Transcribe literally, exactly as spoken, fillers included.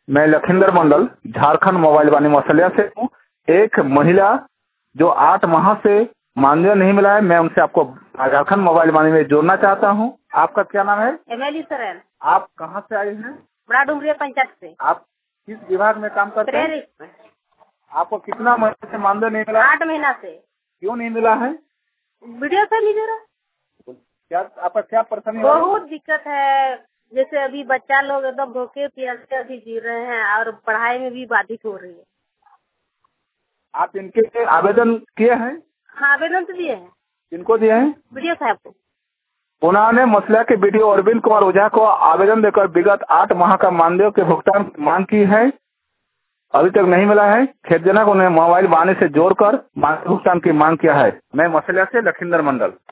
मैं लखिंदर मंडल झारखंड मोबाइल वाणी मसलिया से हूँ। एक महिला जो आठ माह से मानदेय नहीं मिला है, मैं उनसे आपको झारखंड मोबाइल वाणी में जोड़ना चाहता हूँ। आपका क्या नाम है? एमएलई सरन। आप कहाँ से आए हैं? बड़ा डुमरिया पंचायत से। आप किस विभाग में काम करते हैं? में। आपको कितना महीने से मानदेय नहीं मिला? आठ महीना से। क्यों नहीं मिला है? वीडियो से नहीं दे रहा। क्या आपका क्या परेशानी? बहुत दिक्कत है, जैसे अभी बच्चा लोग एकदम भूखे प्यासे अभी जी रहे हैं और पढ़ाई में भी बाधित हो रही है। आप इनके लिए आवेदन किए हैं? हाँ, आवेदन तो दिए हैं। किनको दिए हैं? वीडियो साहब को। उन्होंने मसलिया के वीडियो अरविंद कुमार ओझा को आवेदन देकर विगत आठ माह का मानदेय के भुगतान की मांग की है, अभी तक नहीं मिला है। खेदजनक उन्हें मोबाइल वाणी से जोड़कर मानदेय भुगतान की मांग किया है। मैं मसलिया से लखिंदर मंडल।